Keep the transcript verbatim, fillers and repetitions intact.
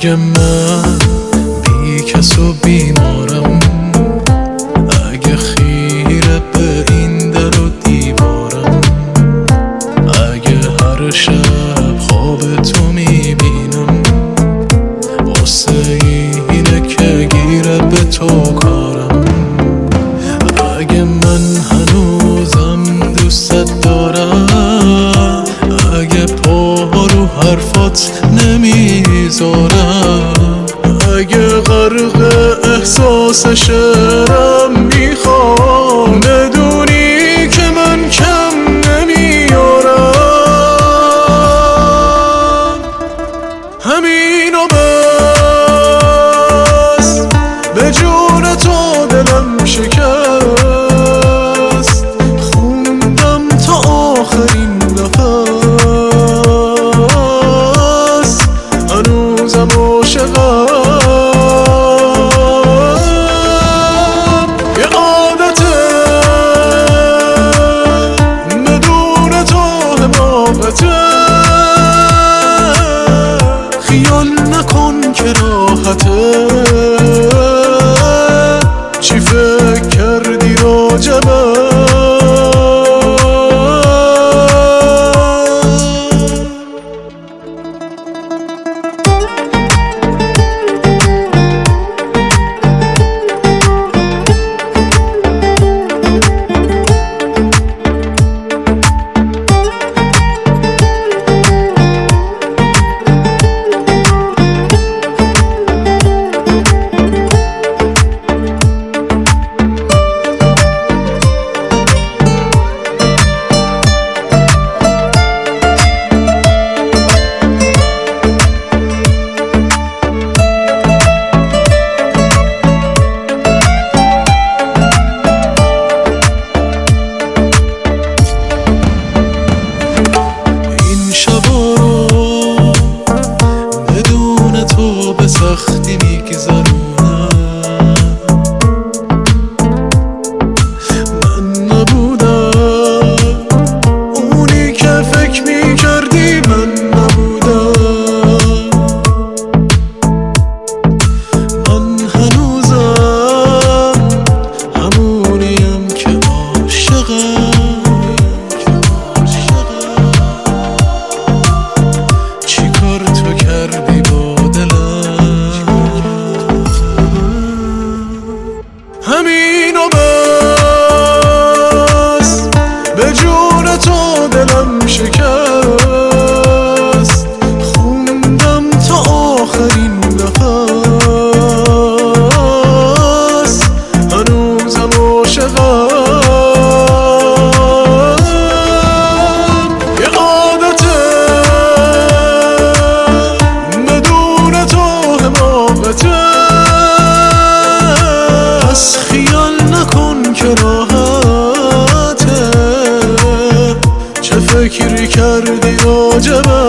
اگه من بی کس و بیمارم، اگه خیره به این در و دیوارم، اگه هر شب خواب تو میبینم، واسه اینه که گیره به تو کارم. اگه من هنوزم دوست دارم، اگه پا رو حرفات نمیذارم، اگه غرق احساس شعرم میخوام، بدونی که من کم نمیارم. همینو بس، به جون تو دلم شکست، خوندم تا آخرین نفس، هنوزم عاشقم. یه عادته بدون تو حماقته، خیال نکن که راحته، چی فکر کردی راجبه؟ سختی میگذرونم، من نبودم اونی که فکر میکردی، من نبودم، من هنوزم همونیم که عاشقم. چی کار تو کردی با همینو بس، به جون تو دلم شکست، خوندم تا آخرین نفس، هنوزم عاشقم. یه عادته بدون تو حماقته، خیال نکن که راحته، چه فکری کردی راجبه؟